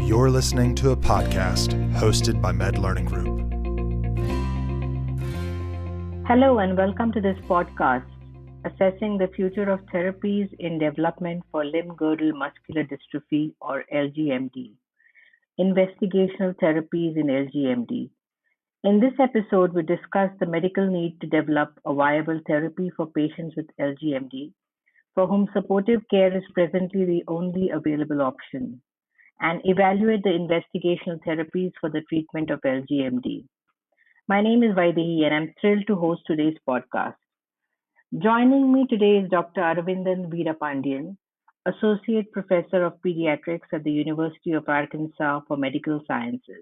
You're listening to a podcast hosted by Med Learning Group. Hello and welcome to this podcast, assessing the future of therapies in development for limb-girdle muscular dystrophy or LGMD, investigational therapies in LGMD. In this episode, we discuss the medical need to develop a viable therapy for patients with LGMD, for whom supportive care is presently the only available option, and evaluate the investigational therapies for the treatment of LGMD. My name is Vaidehi and I'm thrilled to host today's podcast. Joining me today is Dr. Aravindan Veerapandiyan, Associate Professor of Pediatrics at the University of Arkansas for Medical Sciences.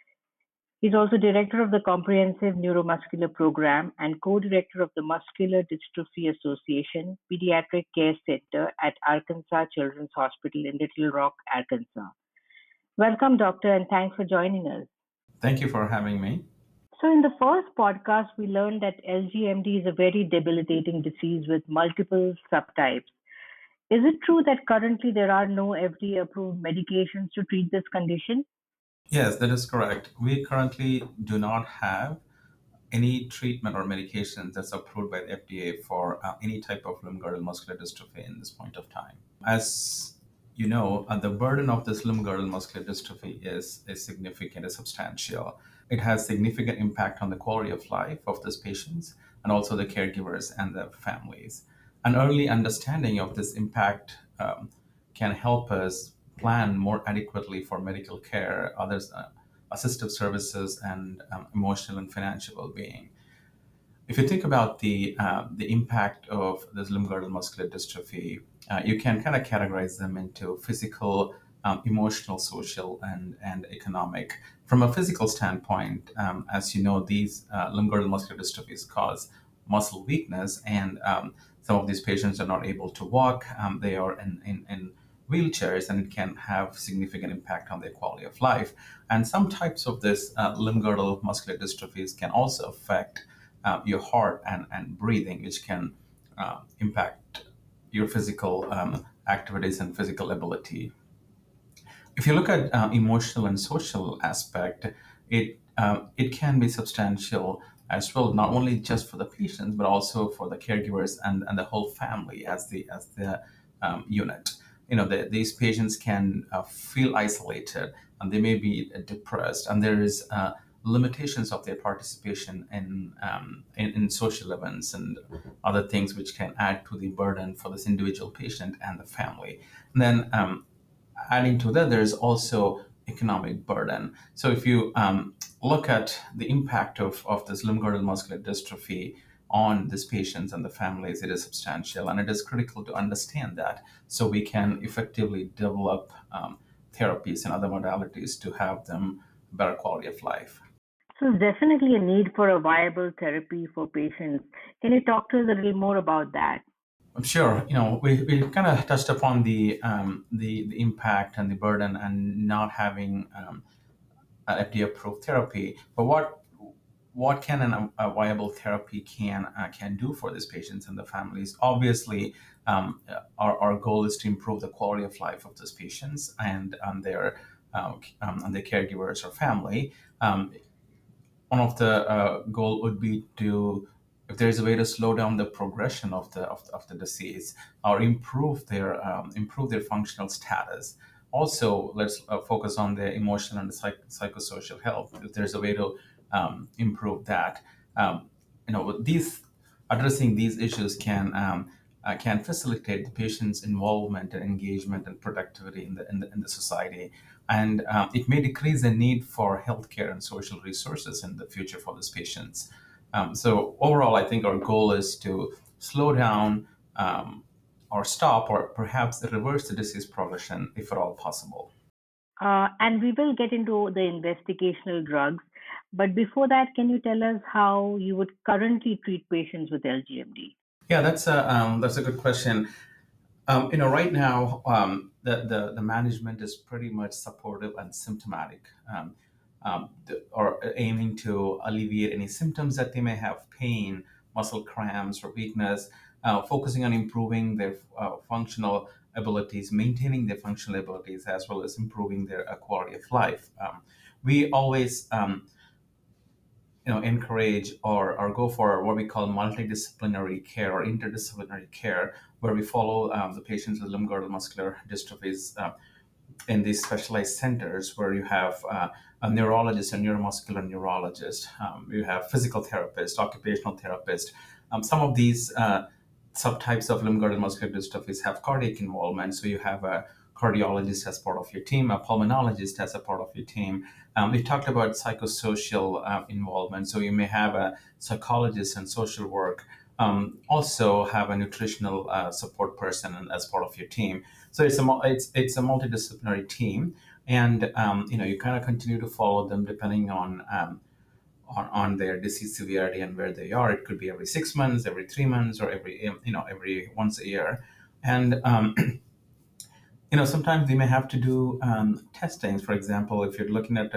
He's also Director of the Comprehensive Neuromuscular Program and Co-Director of the Muscular Dystrophy Association Pediatric Care Center at Arkansas Children's Hospital in Little Rock, Arkansas. Welcome, Doctor, and thanks for joining us. Thank you for having me. So in the first podcast, we learned that LGMD is a very debilitating disease with multiple subtypes. Is it true that currently there are no FDA-approved medications to treat this condition? Yes, that is correct. We currently do not have any treatment or medication that's approved by the FDA for any type of limb-girdle muscular dystrophy in this point of time. As you know, the burden of this limb-girdle muscular dystrophy is significant, is substantial. It has significant impact on the quality of life of these patients and also the caregivers and the families. An early understanding of this impact can help us plan more adequately for medical care, others, assistive services, and emotional and financial well-being. If you think about the impact of this limb-girdle muscular dystrophy, you can kind of categorize them into physical, emotional, social, and economic. From a physical standpoint, as you know, these limb-girdle muscular dystrophies cause muscle weakness, and some of these patients are not able to walk. They are in wheelchairs, and it can have significant impact on their quality of life. And some types of this limb-girdle muscular dystrophies can also affect your heart and breathing, which can impact your physical activities and physical ability. If you look at emotional and social aspect, it can be substantial as well, not only just for the patients, but also for the caregivers and the whole family as the unit. These patients can feel isolated, and they may be depressed, and there is limitations of their participation in social events and other things which can add to the burden for this individual patient and the family. And then adding to that, there is also economic burden. So if you look at the impact of this limb-girdle muscular dystrophy on these patients and the families, it is substantial, and it is critical to understand that so we can effectively develop therapies and other modalities to have them better quality of life. So there's definitely a need for a viable therapy for patients. Can you talk to us a little more about that? I'm sure. We kind of touched upon the impact and the burden and not having FDA-approved therapy. But what can a viable therapy can do for these patients and the families? Obviously, our goal is to improve the quality of life of these patients and their caregivers or family. One of the goal would be to, if there is a way to slow down the progression of the disease or improve their functional status. Also, let's focus on their emotional and psychosocial health. If there's a way to improve that, these addressing these issues can facilitate the patient's involvement and engagement and productivity in the society, and it may decrease the need for healthcare and social resources in the future for these patients. So overall, I think our goal is to slow down or stop or perhaps reverse the disease progression if at all possible. And we will get into the investigational drugs. But before that, can you tell us how you would currently treat patients with LGMD? Yeah, that's a good question. Right now, the management is pretty much supportive and symptomatic, or aiming to alleviate any symptoms that they may have, pain, muscle cramps, or weakness, focusing on improving their functional abilities, maintaining their functional abilities, as well as improving their quality of life. We always encourage or go for what we call multidisciplinary care or interdisciplinary care, where we follow the patients with limb-girdle muscular dystrophies in these specialized centers where you have a neurologist, a neuromuscular neurologist, you have physical therapist, occupational therapist. Some of these subtypes of limb-girdle muscular dystrophies have cardiac involvement, so you have a cardiologist as part of your team, a pulmonologist as a part of your team. We talked about psychosocial involvement, so you may have a psychologist and social work. Also have a nutritional support person as part of your team. So it's a multidisciplinary team, and you kind of continue to follow them depending on their disease severity and where they are. It could be every 6 months, every 3 months, or every once a year. And sometimes we may have to do testings. For example, if you're looking at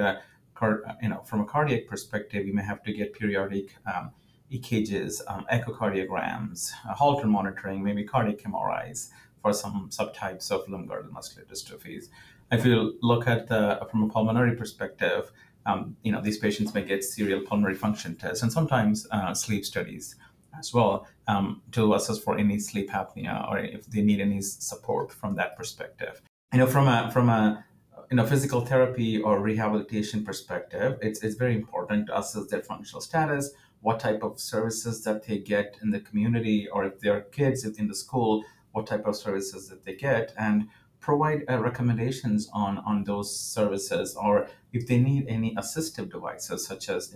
from a cardiac perspective, you may have to get periodic EKGs, echocardiograms, Holter monitoring, maybe cardiac MRIs for some subtypes of limb-girdle muscular dystrophies. If you look at from a pulmonary perspective, these patients may get serial pulmonary function tests and sometimes sleep studies as well, to assess for any sleep apnea or if they need any support from that perspective. From a physical therapy or rehabilitation perspective, it's very important to assess their functional status, what type of services that they get in the community, or if they're kids in the school, what type of services that they get, and provide recommendations on those services, or if they need any assistive devices such as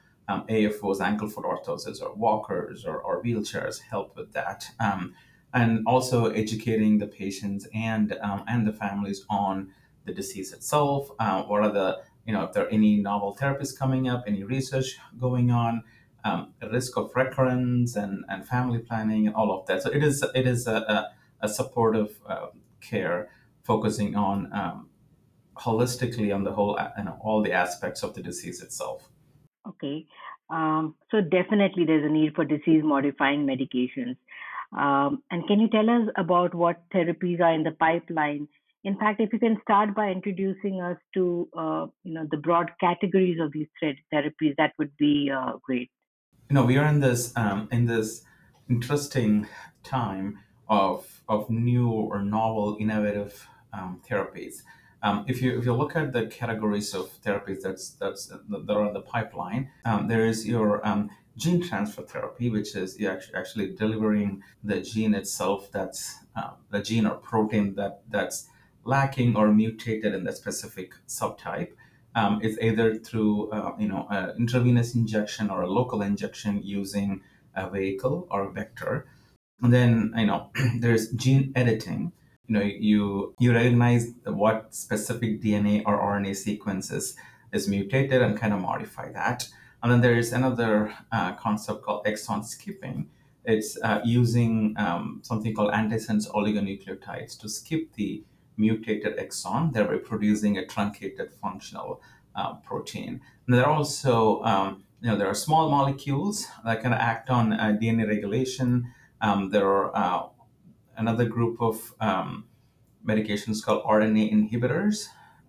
AFOs, ankle foot orthoses, or walkers, or wheelchairs help with that. And also educating the patients and the families on the disease itself. What are if there are any novel therapies coming up, any research going on, the risk of recurrence and family planning and all of that. So it is a supportive care focusing on holistically on the whole, all the aspects of the disease itself. Okay. So definitely there's a need for disease modifying medications. And can you tell us about what therapies are in the pipeline? In fact, if you can start by introducing us to the broad categories of these therapies, that would be great. We are in this interesting time of new or novel, innovative therapies. If you look at the categories of therapies that are in the pipeline, there is your gene transfer therapy, which is you actually delivering the gene itself, that's the gene or protein that's lacking or mutated in that specific subtype. It's either through an intravenous injection or a local injection using a vehicle or a vector. And then there's gene editing. You recognize what specific DNA or RNA sequences is mutated and kind of modify that. And then there is another concept called exon skipping. It's using something called antisense oligonucleotides to skip the mutated exon, thereby producing a truncated functional protein. And there are also there are small molecules that can act on DNA regulation. There are another group of medications called RNA inhibitors.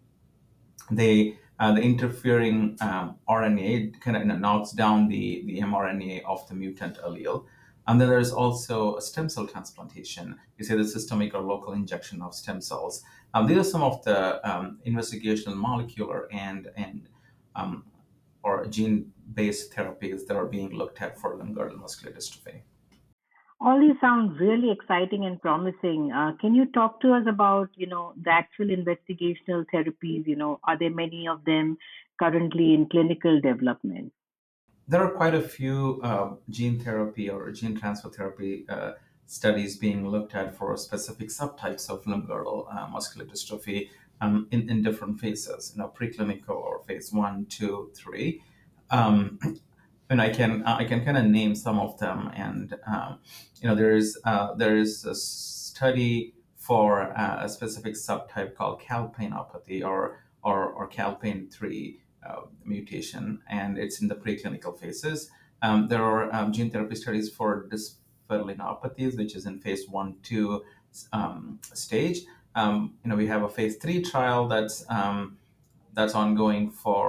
The interfering RNA kind of knocks down the mRNA of the mutant allele. And then there's also a stem cell transplantation. You say the systemic or local injection of stem cells. These are some of the investigational molecular and or gene-based therapies that are being looked at for limb-girdle muscular dystrophy. All these sound really exciting and promising. Can you talk to us about, the actual investigational therapies? Are there many of them currently in clinical development? There are quite a few gene therapy or gene transfer therapy studies being looked at for specific subtypes of limb-girdle muscular dystrophy in different phases, preclinical or phase 1, 2, 3. And I can kind of name some of them, and there is a study for a specific subtype called calpainopathy or calpain 3 mutation, and it's in the preclinical phases. There are gene therapy studies for dysferlinopathies, which is in phase 1, 2. stage. We have a phase 3 trial that's ongoing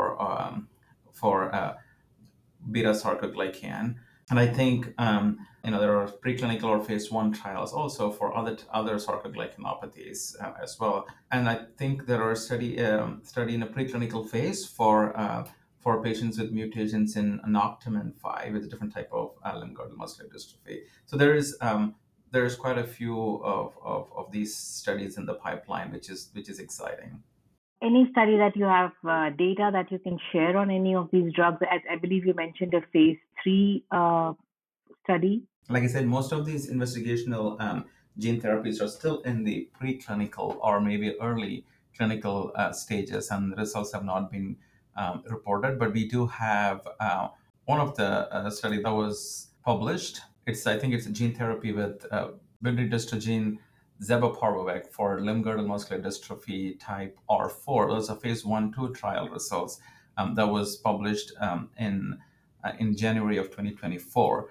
for beta sarcoglycan. And I think there are preclinical or phase 1 trials also for other sarcoglycanopathies as well. And I think there are study in a preclinical phase for patients with mutations in Noctamen 5 with a different type of limb-girdle muscular dystrophy. So there's quite a few of these studies in the pipeline, which is exciting. Any study that you have data that you can share on any of these drugs? I believe you mentioned a phase 3 study. Like I said, most of these investigational gene therapies are still in the preclinical or maybe early clinical stages, and the results have not been reported. But we do have one of the study that was published. I think it's a gene therapy with vincristine zebaparvovec for limb-girdle muscular dystrophy type R4. Those are phase 1/2 trial results that was published in January of 2024.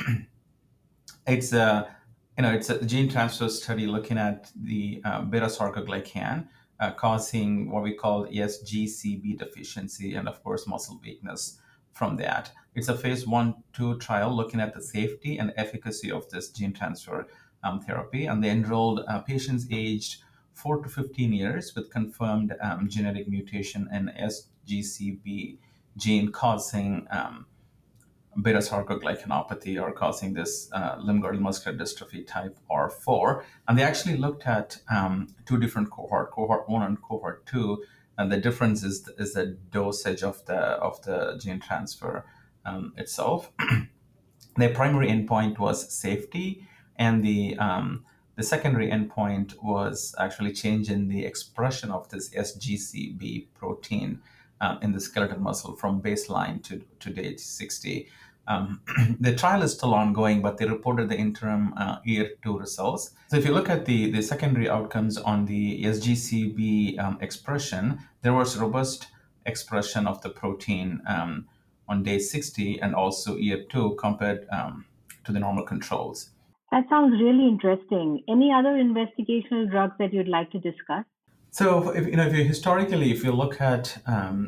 It's a gene transfer study looking at the beta sarcoglycan causing what we call SGCB deficiency and, of course, muscle weakness from that. It's a phase 1/2 trial looking at the safety and efficacy of this gene transfer therapy. And they enrolled patients aged 4 to 15 years with confirmed genetic mutation in SGCB gene causing beta sarcoglycanopathy or causing this limb-girdle muscular dystrophy type R4. And they actually looked at two different cohort 1 and cohort 2, and the difference is the dosage of the gene transfer itself. Their primary endpoint was safety, and the secondary endpoint was actually change in the expression of this SGCB protein in the skeletal muscle from baseline to day 60. The trial is still ongoing, but they reported the interim year 2 results. So if you look at the secondary outcomes on the SGCB expression, there was robust expression of the protein on day 60 and also year 2 compared to the normal controls. That sounds really interesting. Any other investigational drugs that you'd like to discuss? So, if you look at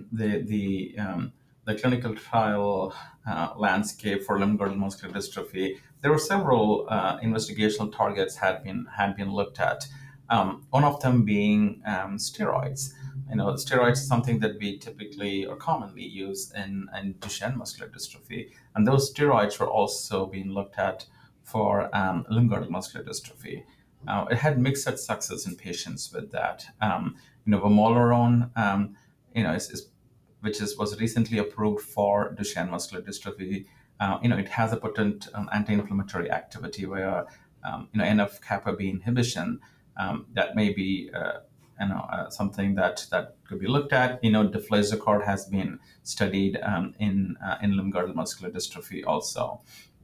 the clinical trial landscape for limb-girdle muscular dystrophy, there were several investigational targets had been looked at. One of them being steroids. Steroids is something that we typically or commonly use in Duchenne muscular dystrophy, and those steroids were also being looked at for limb-girdle muscular dystrophy. It had mixed success in patients with that. Vamorolone, was recently approved for Duchenne muscular dystrophy. It has a potent anti-inflammatory activity where NF-kappa B inhibition that may be something that could be looked at. Deflazacort has been studied in limb-girdle muscular dystrophy also.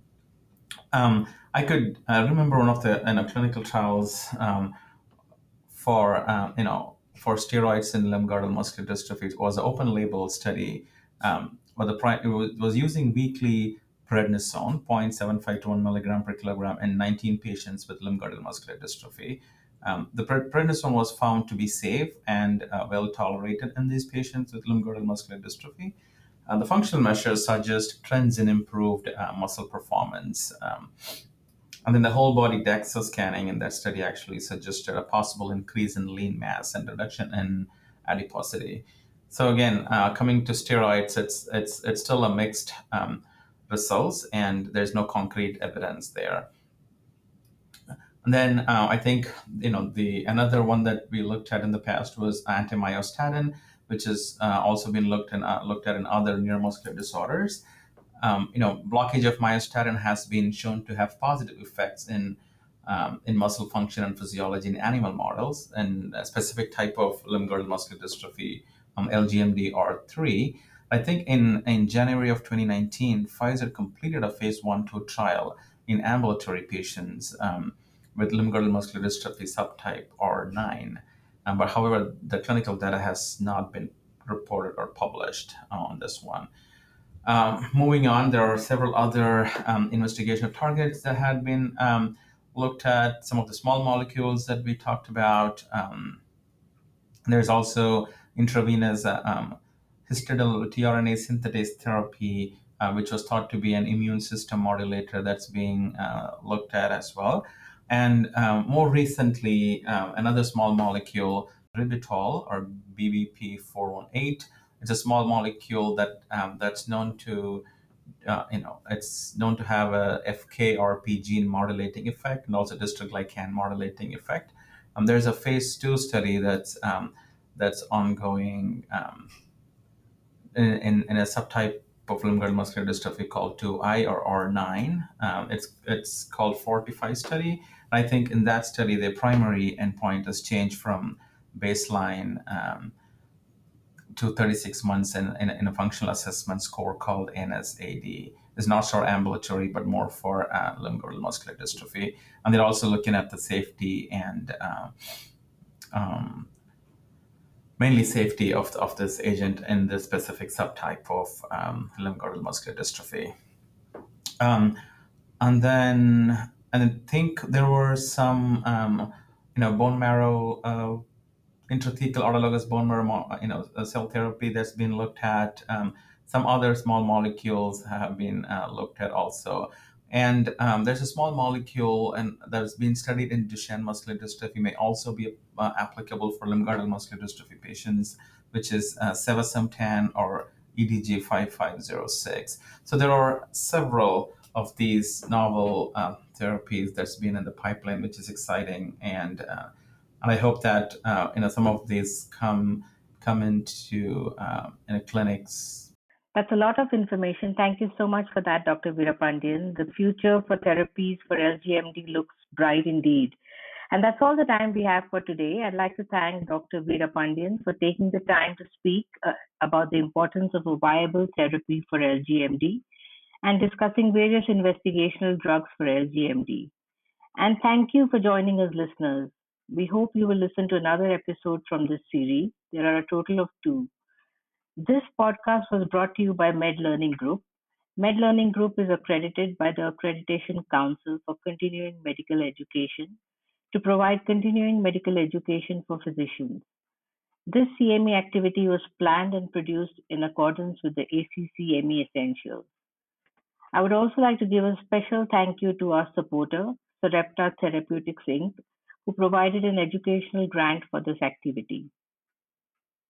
I could remember one of the clinical trials for steroids in limb-girdle muscular dystrophy. It was an open-label study, but it was using weekly prednisone, 0.75 to 1 milligram per kilogram, in 19 patients with limb-girdle muscular dystrophy. The prednisone was found to be safe and well tolerated in these patients with limb-girdle muscular dystrophy. The functional measures suggest trends in improved muscle performance. And then the whole body DEXA scanning in that study actually suggested a possible increase in lean mass and reduction in adiposity. So again, coming to steroids, it's still a mixed results, and there's no concrete evidence there. And then I think another one that we looked at in the past was anti-myostatin, which has also been looked at in other neuromuscular disorders. Blockage of myostatin has been shown to have positive effects in muscle function and physiology in animal models, and a specific type of limb-girdle muscular dystrophy, LGMD R3. I think in January of 2019, Pfizer completed a phase 1/2 trial in ambulatory patients with limb-girdle muscular dystrophy subtype R9. But however, the clinical data has not been reported or published on this one. Moving on, there are several other investigational targets that had been looked at some of the small molecules that we talked about. There's also intravenous histidyl tRNA synthetase therapy, which was thought to be an immune system modulator that's being looked at as well. And more recently, another small molecule, ribitol or BBP-418. It's a small molecule that's known to it's known to have a FKRP gene modulating effect and also dystroglycan modulating effect. There's a phase 2 study that's ongoing in a subtype of limb-girdle muscular dystrophy called 2I or R9. It's called Fortify study. I think in that study, the primary endpoint has changed from baseline to 36 months in a functional assessment score called NSAD. It's not for ambulatory, but more for limb-girdle muscular dystrophy. And they're also looking at the safety and mainly safety of this agent in this specific subtype of limb-girdle muscular dystrophy. And then I think there were some bone marrow intrathecal autologous bone marrow cell therapy that's been looked at. Some other small molecules have been looked at also. And there's a small molecule and that's been studied in Duchenne muscular dystrophy, may also be applicable for limb-girdle muscular dystrophy patients, which is sevasemtan or EDG-5506. So there are several of these novel therapies that's been in the pipeline, which is exciting. And I hope that some of these come into clinics. That's a lot of information. Thank you so much for that, Dr. Veerapandiyan. The future for therapies for LGMD looks bright indeed. And that's all the time we have for today. I'd like to thank Dr. Veerapandiyan for taking the time to speak about the importance of a viable therapy for LGMD and discussing various investigational drugs for LGMD. And thank you for joining us, listeners. We hope you will listen to another episode from this series. There are a total of 2. This podcast was brought to you by MedLearning Group. MedLearning Group is accredited by the Accreditation Council for Continuing Medical Education to provide continuing medical education for physicians. This CME activity was planned and produced in accordance with the ACCME Essentials. I would also like to give a special thank you to our supporter, Sarepta Therapeutics Inc., who provided an educational grant for this activity.